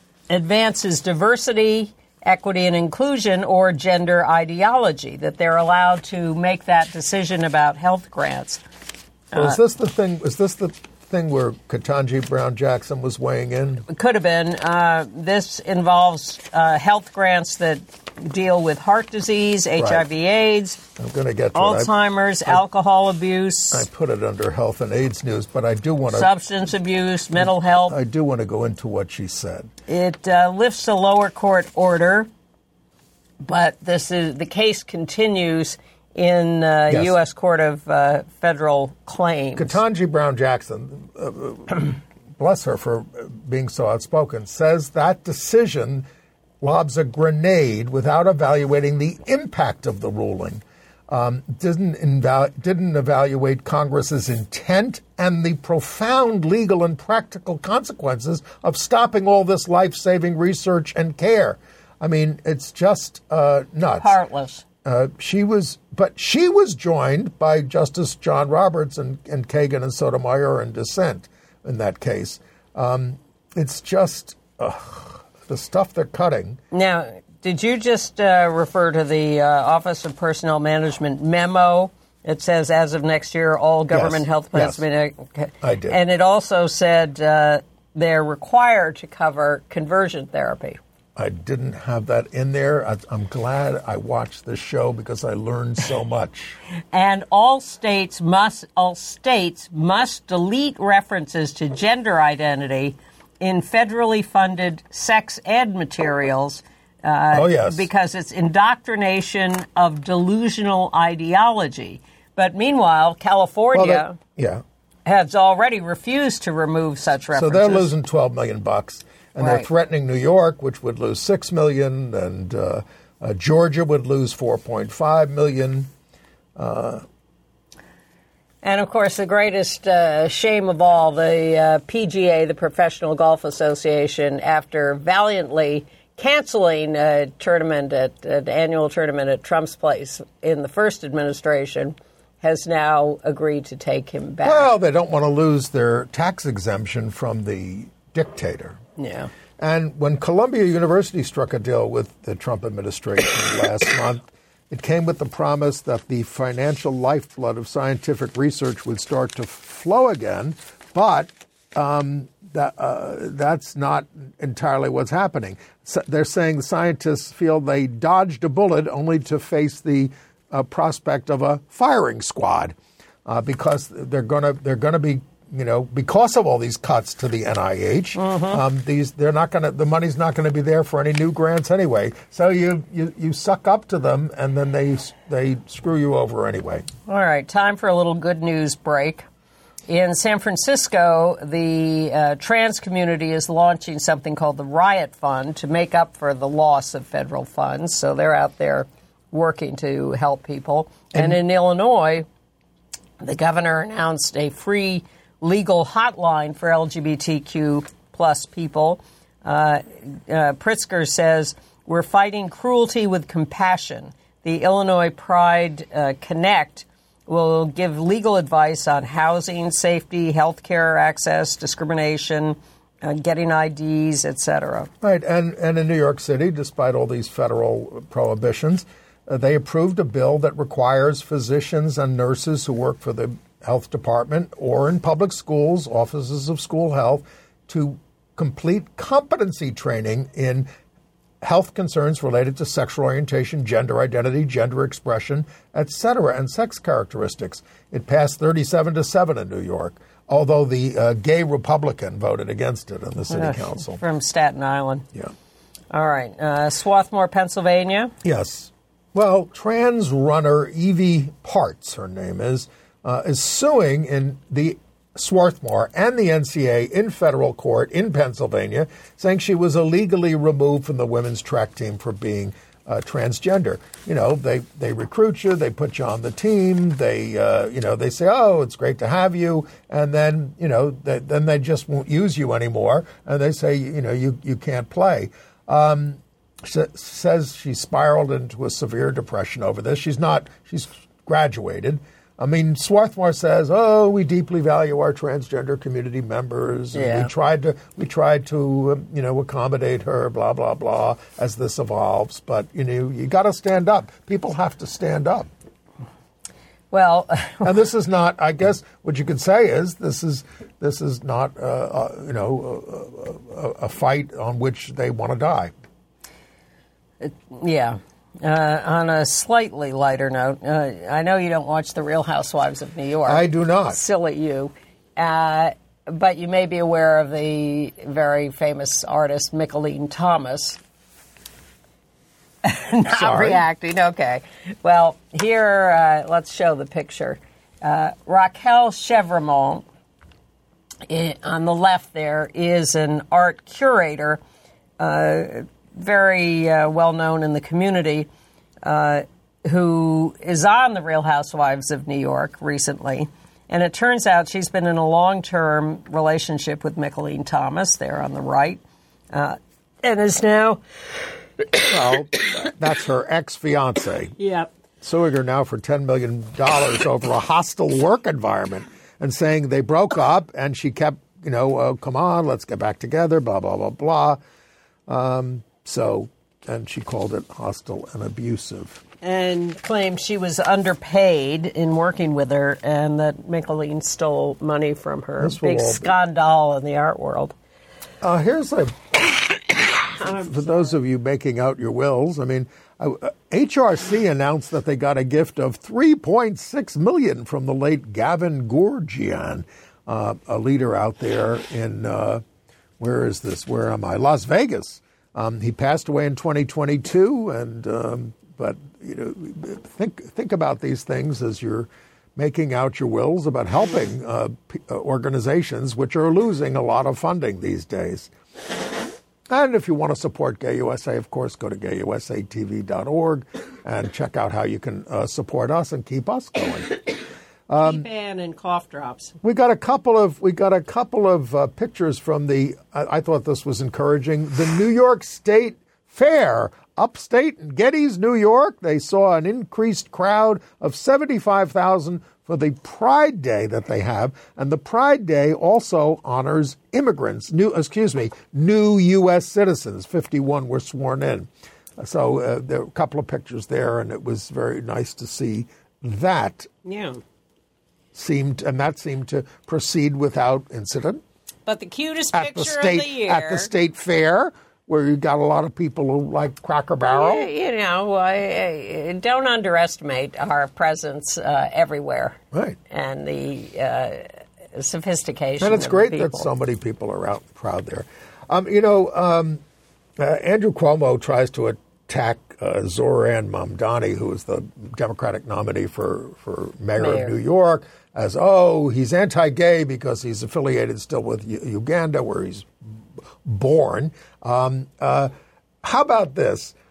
advances diversity, equity and inclusion, or gender ideology, that they're allowed to make that decision about health grants. Uh, is this the thing? Is this the thing where Ketanji Brown Jackson was weighing in? It could have been. Uh, this involves uh, health grants that deal with heart disease, H I V AIDS, I'm going to get to Alzheimer's, it. I, alcohol abuse. I put it under health and AIDS news, but I do want to... Substance abuse, mental health. I do want to go into what she said. It uh, lifts a lower court order, but this is the case continues in uh, yes. U S Court of uh, Federal Claims. Ketanji Brown Jackson, uh, bless her for being so outspoken, says that decision lobs a grenade without evaluating the impact of the ruling. Um, didn't inval- didn't evaluate Congress's intent and the profound legal and practical consequences of stopping all this life-saving research and care. I mean, it's just uh, nuts. Heartless. Uh, she was, but she was joined by Justice John Roberts and, and Kagan and Sotomayor in dissent in that case. Um, it's just uh, the stuff they're cutting. Now, did you just uh, refer to the uh, Office of Personnel Management memo? It says as of next year, all government yes. health plans. Yes. Okay. I did. And it also said uh, they're required to cover conversion therapy. I didn't have that in there. I, I'm glad I watched this show because I learned so much. And all states must all states must delete references to gender identity in federally funded sex ed materials. Uh, oh yes, because it's indoctrination of delusional ideology. But meanwhile, California well, that, yeah. has already refused to remove such references. So they're losing twelve million bucks. And right. they're threatening New York, which would lose six million dollars, and uh, uh, Georgia would lose four point five million dollars. Uh, and, of course, the greatest uh, shame of all, the uh, P G A, the Professional Golf Association, after valiantly canceling a tournament, at, an annual tournament at Trump's place in the first administration, has now agreed to take him back. Well, they don't want to lose their tax exemption from the dictator. Yeah. And when Columbia University struck a deal with the Trump administration last month, it came with the promise that the financial lifeblood of scientific research would start to flow again, but um, that, uh, that's not entirely what's happening. So they're saying the scientists feel they dodged a bullet only to face the uh, prospect of a firing squad uh, because they're going to they're going to be You know, because of all these cuts to the N I H, mm-hmm. um, these they're not going to. The money's not going to be there for any new grants anyway. So you, you you suck up to them, and then they they screw you over anyway. All right, time for a little good news break. In San Francisco, the uh, trans community is launching something called the Riot Fund to make up for the loss of federal funds. So they're out there working to help people. And, and in Illinois, The governor announced a free legal hotline for L G B T Q plus people. Uh, uh, Pritzker says, we're fighting cruelty with compassion. The Illinois Pride uh, Connect will give legal advice on housing, safety, health care access, discrimination, uh, getting I Ds, et cetera. Right, and, and in New York City, despite all these federal prohibitions, uh, they approved a bill that requires physicians and nurses who work for the health department or in public schools, offices of school health, to complete competency training in health concerns related to sexual orientation, gender identity, gender expression, et cetera, and sex characteristics. It passed thirty-seven to seven in New York, although the uh, gay Republican voted against it in the city uh, council. From Staten Island. Yeah. All right. Uh, Swarthmore, Pennsylvania. Yes. Well, trans runner Evie Parts, her name is, uh, is suing in the Swarthmore and the N C A A in federal court in Pennsylvania, saying she was illegally removed from the women's track team for being uh, transgender. You know, they, they recruit you, they put you on the team, they, uh, you know, they say, oh, it's great to have you, and then, you know, they, then they just won't use you anymore, and they say, you know, you, you can't play. Um, she says she spiraled into a severe depression over this. She's not, she's graduated. I mean, Swarthmore says, "Oh, we deeply value our transgender community members. And yeah. We tried to, we tried to, um, you know, accommodate her. Blah blah blah. As this evolves, but you know, you got to stand up. People have to stand up." Well, and this is not. I guess what you could say is this is this is not, uh, uh, you know, a, a, a fight on which they want to die. It, yeah. Uh, on a slightly lighter note, uh, I know you don't watch The Real Housewives of New York. I do not. Silly you. Uh, but you may be aware of the very famous artist Mickalene Thomas. Not Sorry. reacting. Okay. Well, here, uh, let's show the picture. Uh, Raquel Chevremont, I- on the left there, is an art curator, uh, very uh, well known in the community, uh, who is on The Real Housewives of New York recently. And it turns out she's been in a long-term relationship with Mickalene Thomas, there on the right, uh, and is now... Well, that's her ex-fiance. Yep. Suing her now for ten million dollars over a hostile work environment and saying they broke up and she kept, you know, oh, come on, let's get back together, blah, blah, blah, blah. Um, so, and she called it hostile and abusive. And claimed she was underpaid in working with her and that Mickalene stole money from her. This will Big all be- scandal in the art world. Uh, here's a... For those of you making out your wills, I mean, uh, H R C announced that they got a gift of three point six million dollars from the late Gavin Gourgian, uh, a leader out there in, uh, where is this? Where am I? Las Vegas. Um, he passed away in twenty twenty-two, and um, but you know, think think about these things as you're making out your wills about helping uh, p- organizations which are losing a lot of funding these days. And if you want to support Gay U S A, of course, go to gay u s a t v dot org and check out how you can uh, support us and keep us going. Um, P-Ban and cough drops. We got a couple of we got a couple of uh, pictures from the. I, I thought this was encouraging. The New York State Fair, upstate in Gettys, New York. They saw an increased crowd of seventy-five thousand for the Pride Day that they have, and the Pride Day also honors immigrants. New, excuse me, new U S citizens. fifty-one were sworn in. So uh, there were a couple of pictures there, and it was very nice to see that. Yeah. Seemed and that seemed to proceed without incident. But the cutest At picture the state of the year. at the state fair, where you got a lot of people who like Cracker Barrel. Yeah, you know, uh, don't underestimate our presence uh, everywhere. Right. And the uh, sophistication. And it's of great the that people. so many people are out proud there. Um, you know, um, uh, Andrew Cuomo tries to attack uh, Zoran Mamdani, who is the Democratic nominee for, for mayor, Mayor. of New York, as, oh, he's anti-gay because he's affiliated still with U- Uganda, where he's born. Um, uh, how about this?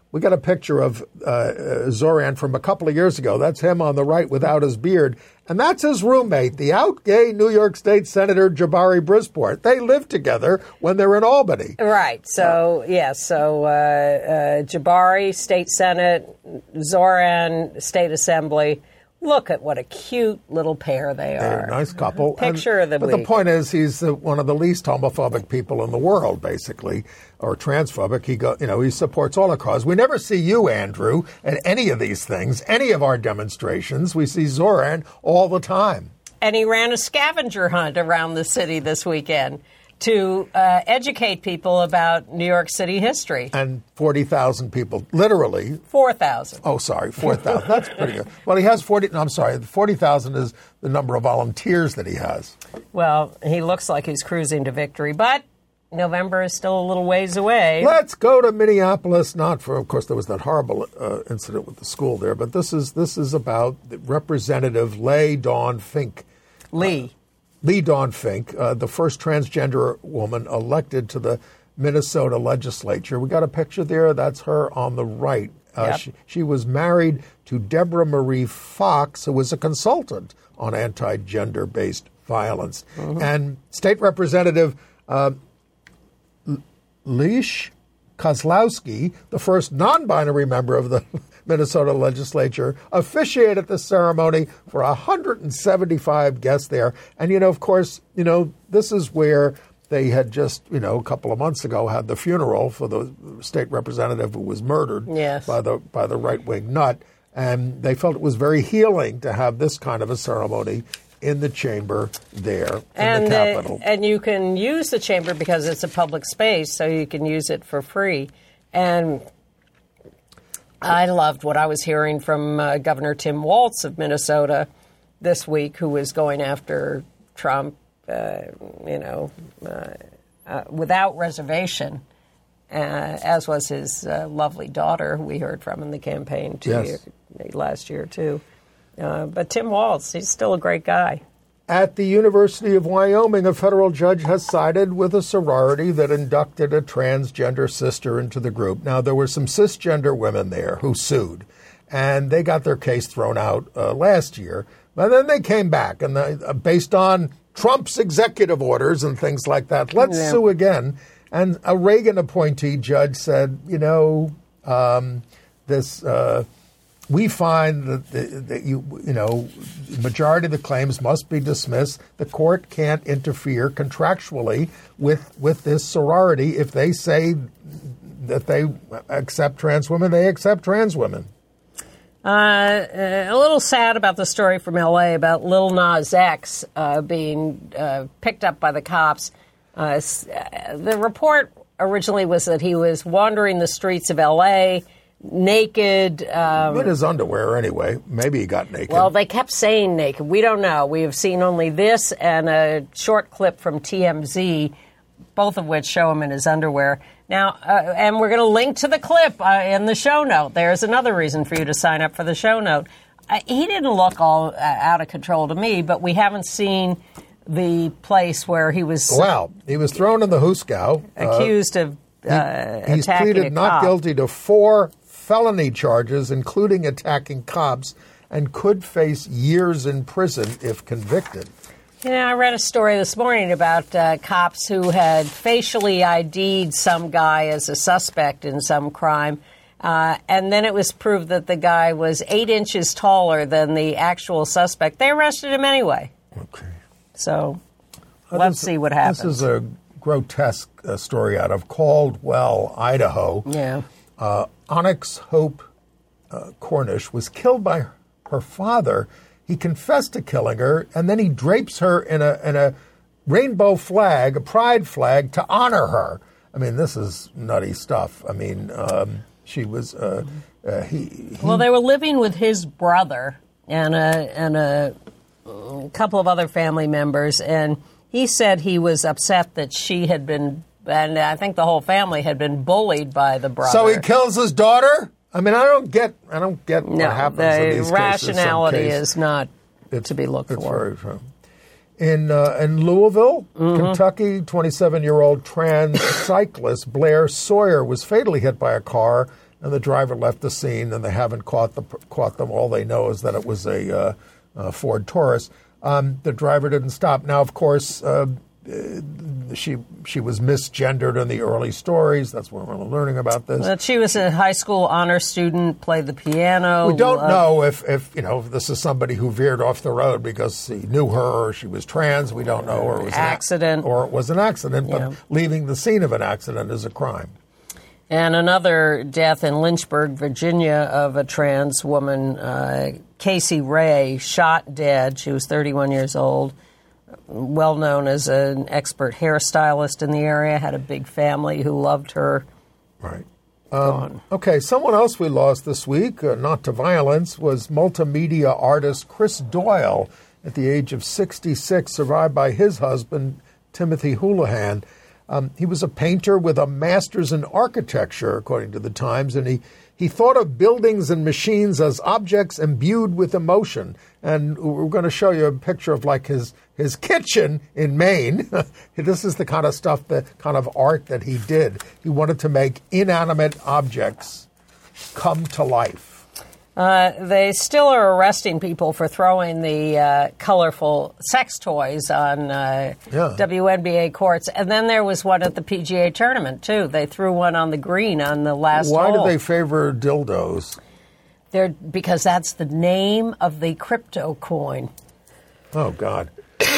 we got a picture of uh, Zoran from a couple of years ago. That's him on the right without his beard. And that's his roommate, the out-gay New York State Senator Jabari Brisport. They live together when they're in Albany. Right. So, yes. Yeah, so uh, uh, Jabari, State Senate, Zoran, State Assembly. Look at what a cute little pair they are. They're a nice couple. Picture and, of the But week. the point is, he's uh, one of the least homophobic people in the world, basically, or transphobic. He go, you know, he supports all the cause. We never see you, Andrew, at any of these things, any of our demonstrations. We see Zoran all the time. And he ran a scavenger hunt around the city this weekend to uh, educate people about New York City history. And forty thousand people, literally. four thousand. Oh, sorry, four thousand. That's pretty good. Well, he has forty. No, I'm sorry, forty thousand is the number of volunteers that he has. Well, he looks like he's cruising to victory, but November is still a little ways away. Let's go to Minneapolis. Not for, of course, there was that horrible uh, incident with the school there, but this is this is about Representative Leigh Dawn Fink. Lee. Uh, Leigh Dawn Fink, uh, the first transgender woman elected to the Minnesota legislature. We got a picture there. That's her on the right. Uh, Yep. she, she was married to Deborah Marie Fox, who was a consultant on anti-gender-based violence. Mm-hmm. And State Representative uh, Leish Kozlowski, the first non-binary member of the Minnesota legislature, officiated the ceremony for one hundred seventy-five guests there. And, you know, of course, you know, this is where they had just, you know, a couple of months ago had the funeral for the state representative who was murdered yes. by the by the right-wing nut. And they felt it was very healing to have this kind of a ceremony in the chamber there in and the Capitol. The, and you can use the chamber because it's a public space, so you can use it for free. And I loved what I was hearing from uh, Governor Tim Walz of Minnesota this week, who was going after Trump, uh, you know, uh, uh, without reservation, uh, as was his uh, lovely daughter, who we heard from in the campaign two Yes. year, last year, too. Uh, but Tim Walz, he's still a great guy. At the University of Wyoming, a federal judge has sided with a sorority that inducted a transgender sister into the group. Now, there were some cisgender women there who sued, and they got their case thrown out uh, last year. But then they came back, and they, uh, based on Trump's executive orders and things like that, let's Yeah. sue again. And a Reagan appointee judge said, you know, um, this... Uh, We find that, that you, you know, the majority of the claims must be dismissed. The court can't interfere contractually with with this sorority. If they say that they accept trans women, they accept trans women. Uh, a little sad about the story from L A about Lil Nas X uh, being uh, picked up by the cops. Uh, the report originally was that he was wandering the streets of L A naked. Um, In his underwear, anyway. Maybe he got naked. well, they kept saying naked. We don't know. We have seen only this and a short clip from T M Z, both of which show him in his underwear. Now, uh, and we're going to link to the clip uh, in the show note. There's another reason for you to sign up for the show note. Uh, he didn't look all uh, out of control to me, but we haven't seen the place where he was Well, he was thrown in the Huskow. accused uh, of uh, he, He's attacking pleaded a not cop. guilty to four felony charges, including attacking cops, and could face years in prison if convicted. You know, I read a story this morning about uh, cops who had facially I D'd some guy as a suspect in some crime, uh, and then it was proved that the guy was eight inches taller than the actual suspect. They arrested him anyway. Okay. So Uh, let's this- see what happens. This is a grotesque uh, story out of Caldwell, Idaho. Yeah. Uh, Onyx Hope uh, Cornish was killed by her father. He confessed to killing her, and then he drapes her in a in a rainbow flag, a pride flag, to honor her. I mean, this is nutty stuff. I mean, um, she was uh, uh, he, he. Well, they were living with his brother and a and a, a couple of other family members, and he said he was upset that she had been, and I think the whole family had been bullied by the brother. So he kills his daughter. I mean, I don't get. I don't get No, what happens the in these cases. rationality Some case- is not It's, to be looked it's for. very true. In uh, in Louisville, Mm-hmm. Kentucky, twenty-seven-year-old trans cyclist Blair Sawyer was fatally hit by a car and the driver left the scene, and they haven't caught the caught them. All they know is that it was a, uh, a Ford Taurus. Um, the driver didn't stop. Now, of course, uh, she she was misgendered in the early stories. That's when we're learning about this. But she was a high school honor student, played the piano. We don't uh, know if, if you know if this is somebody who veered off the road because he knew her or she was trans. We don't know, or it was accident, an, or it was an accident. But yeah. leaving the scene of an accident is a crime. And another death in Lynchburg, Virginia, of a trans woman, uh, Casey Ray, shot dead. She was thirty-one years old. Well known as an expert hairstylist in the area, had a big family who loved her. Right. Um, okay, someone else we lost this week, uh, not to violence, was multimedia artist Chris Doyle at the age of sixty-six, survived by his husband, Timothy Houlihan. Um, he was a painter with a master's in architecture, according to the Times, and he, he thought of buildings and machines as objects imbued with emotion. And we're going to show you a picture of like his, his kitchen in Maine. This is the kind of stuff, the kind of art that he did. He wanted to make inanimate objects come to life. Uh, they still are arresting people for throwing the uh, colorful sex toys on uh, Yeah. W N B A courts. And then there was one at the P G A tournament, too. They threw one on the green on the last Why hole. do they favor dildos? They're, because that's the name of the crypto coin. Oh, God.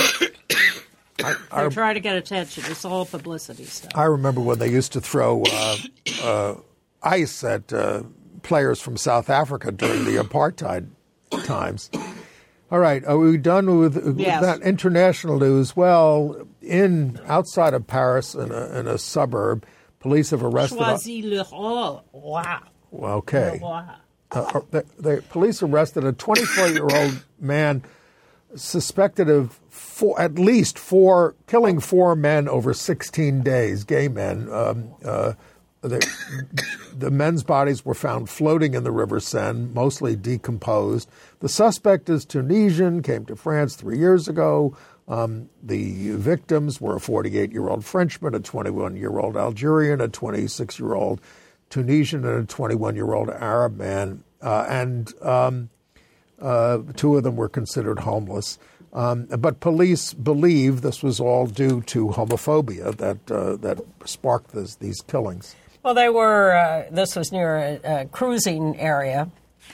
They're trying to get attention. It's all publicity stuff. I remember when they used to throw uh, uh, ice at uh, players from South Africa during the apartheid times. All right, are we done with, with Yes. that international news? Well, in outside of Paris, in a, in a suburb, police have arrested. Choisy-le-Roi. Wow. Well, okay. Wow. Uh, the, the police arrested a twenty-four-year-old man suspected of four, at least four, killing four men over sixteen days, gay men. Um, uh, the, the men's bodies were found floating in the River Seine, mostly decomposed. The suspect is Tunisian, came to France three years ago. Um, the victims were a forty-eight-year-old Frenchman, a twenty-one-year-old Algerian, a twenty-six-year-old Tunisian, and a twenty-one-year-old Arab man. Uh, and um, uh, two of them were considered homeless. Um, but police believe this was all due to homophobia that uh, that sparked this, these killings. Well, they were, uh, this was near a, a cruising area.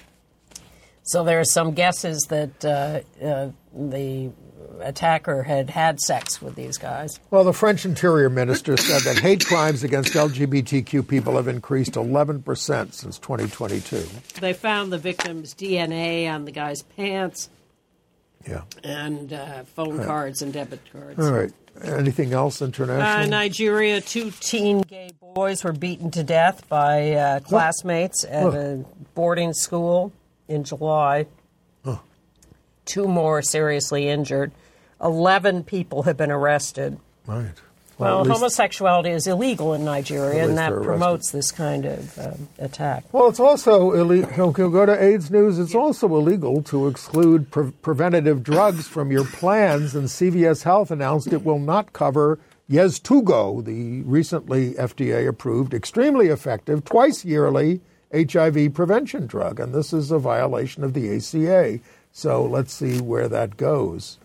So there are some guesses that uh, uh, the attacker had had sex with these guys. Well, the French Interior Minister said that hate crimes against L G B T Q people have increased eleven percent since twenty twenty-two. They found the victim's D N A on the guy's pants. Yeah. And uh, phone cards and debit cards. All right. Anything else international? Uh, Nigeria, two teen gay boys were beaten to death by uh, classmates at Oh. a boarding school in July. Oh. Two more seriously injured. Eleven people have been arrested. Right. Well, at least- homosexuality is illegal in Nigeria, At and least that they're promotes this kind of um, attack. Well, it's also illegal. Go to AIDS News. It's also illegal to exclude pre- preventative drugs from your plans, and C V S Health announced it will not cover Yeztugo, the recently F D A-approved, extremely effective, twice yearly H I V prevention drug, and this is a violation of the A C A. So let's see where that goes.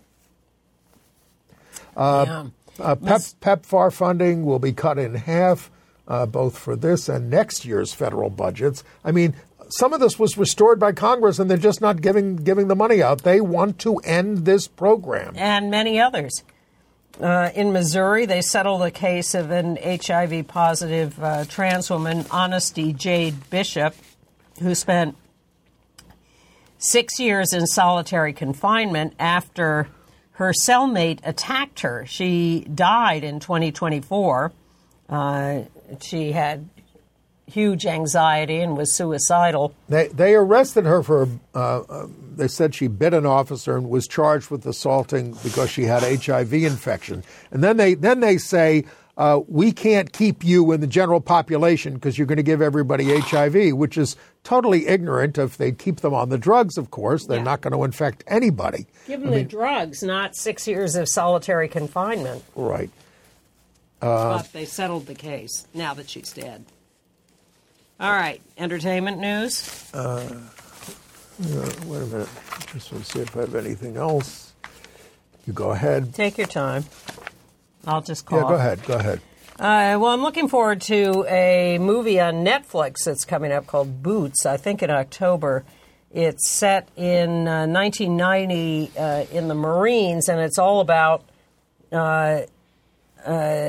Uh, Yeah. Uh, PEP, PEPFAR funding will be cut in half, uh, both for this and next year's federal budgets. I mean, some of this was restored by Congress, and they're just not giving giving the money out. They want to end this program. And many others. Uh, in Missouri, they settled a case of an H I V-positive uh, trans woman, Honesty Jade Bishop, who spent six years in solitary confinement after her cellmate attacked her. She died in twenty twenty-four. Uh, she had huge anxiety and was suicidal. They they arrested her for, uh, uh, they said she bit an officer and was charged with assaulting because she had H I V infection. And then they then they say, uh, we can't keep you in the general population because you're going to give everybody H I V, which is totally ignorant. If they keep them on the drugs, of course, they're Yeah. not going to infect anybody. Give them I the mean, drugs, not six years of solitary confinement. right. But they settled the case now that she's dead. All right, entertainment news. Uh, uh, wait a minute. Just want to see if I have anything else. You go ahead. Take your time. I'll just call. Yeah, go ahead. Go ahead. Uh, well, I'm looking forward to a movie on Netflix that's coming up called Boots, I think in October. It's set in uh, nineteen ninety uh, in the Marines, and it's all about uh, uh,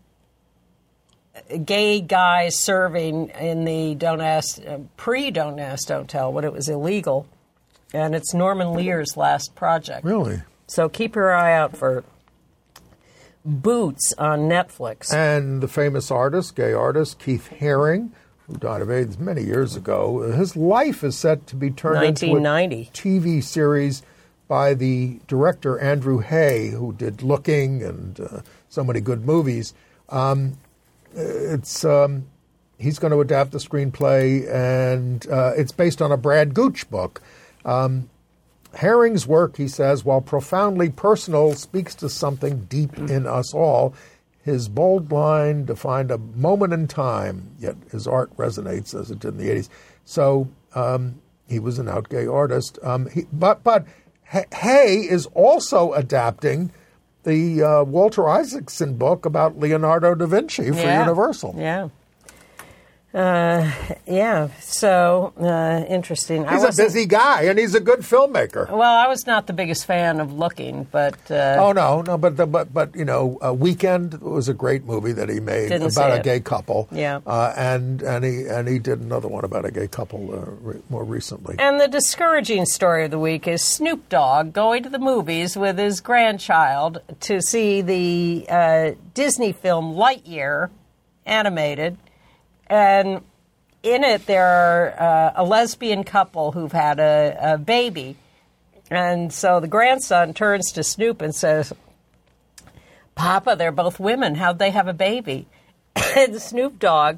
gay guys serving in the Don't Ask, uh, pre-Don't Ask, Don't Tell, when it was illegal. And it's Norman Lear's last project. Really? So keep your eye out for Boots on Netflix. And the famous artist, gay artist, Keith Haring, who died of AIDS many years ago, his life is set to be turned nineteen ninety. into a T V series by the director Andrew Hay, who did Looking and uh, so many good movies. Um, it's um, he's going to adapt the screenplay, and uh, it's based on a Brad Gooch book. Um, Haring's work, he says, while profoundly personal, speaks to something deep in us all. His bold line defined a moment in time, yet his art resonates as it did in the eighties. So um, he was an out gay artist. Um, he, but but Hay is also adapting the uh, Walter Isaacson book about Leonardo da Vinci for yeah. Universal. Yeah. Uh, yeah, so uh, interesting. He's a busy guy, and he's a good filmmaker. Well, I was not the biggest fan of Looking, but... Uh, oh, no, no, but, the, but, but you know, uh, Weekend was a great movie that he made about a it. gay couple. Yeah. Uh, and, and, he, and he did another one about a gay couple uh, re- more recently. And the discouraging story of the week is Snoop Dogg going to the movies with his grandchild to see the uh, Disney film Lightyear, animated. And in it, there are uh, a lesbian couple who've had a, a baby. And so the grandson turns to Snoop and says, Papa, they're both women. How'd they have a baby? And Snoop Dogg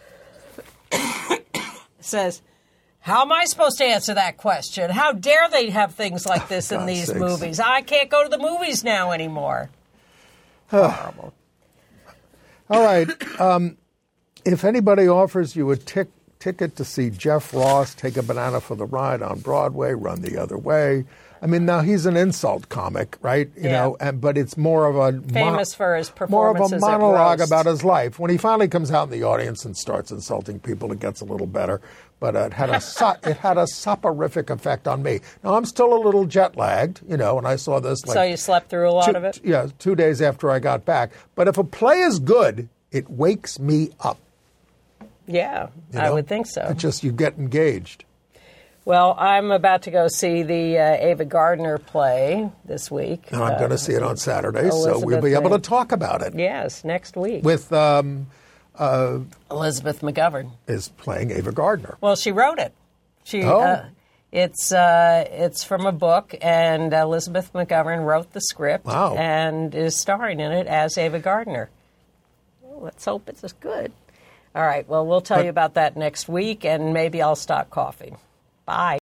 says, how am I supposed to answer that question? How dare they have things like this in these sakes. movies? I can't go to the movies now anymore. Horrible. All right. Um, If anybody offers you a tic- ticket to see Jeff Ross take a banana for the ride on Broadway, Run the Other Way, I mean, now he's an insult comic, right? You Yeah. know, and, but it's more of a Famous mo- for his more of performances a at monologue roast. about his life. When he finally comes out in the audience and starts insulting people, it gets a little better. But uh, it had a so- it had a soporific effect on me. Now I'm still a little jet lagged, you know, and I saw this. Like, So you slept through a lot two, of it? Yeah, two days after I got back. But if a play is good, it wakes me up. Yeah, You I know? would think so. It's just you get engaged. Well, I'm about to go see the uh, Ava Gardner play this week. And I'm uh, going to see it on Saturday, so we'll Elizabeth be able to and- talk about it. Yes, next week. With um, uh, Elizabeth McGovern. is playing Ava Gardner. Well, she wrote it. She. Oh. Uh, it's uh, it's from a book, and Elizabeth McGovern wrote the script Wow. and is starring in it as Ava Gardner. Well, let's hope it's as good. All right. Well, we'll tell But- you about that next week, and maybe I'll stop coughing. Bye.